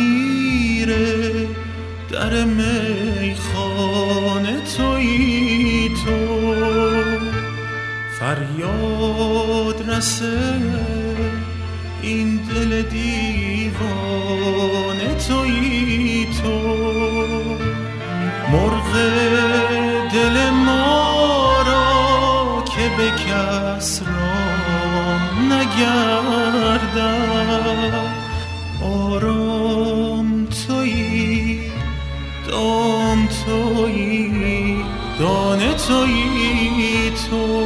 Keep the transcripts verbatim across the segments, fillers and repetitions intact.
میره در میخانه تویی تو، فریاد رسه این دل دیوانه تویی تو، مرغ دل ما را که به کس رام نگردد، آرام تویی، دام تویی، دانه تویی تو.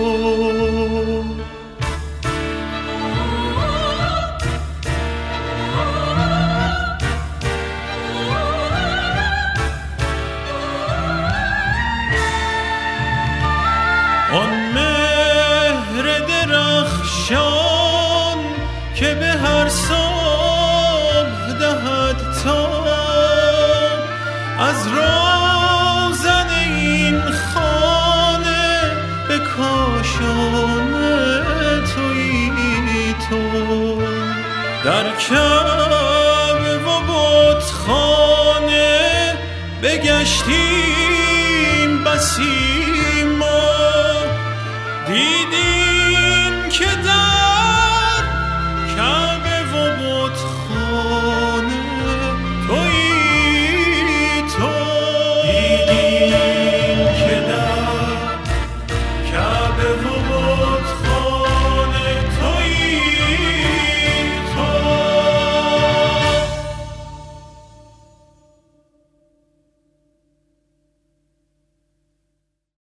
آن مهر درخشان که به هر صبح دهد تاب، از روزن این خانه به کاشانه تویی تو، در کعبه و بتخانه بگشتیم بسی ما، دیدیم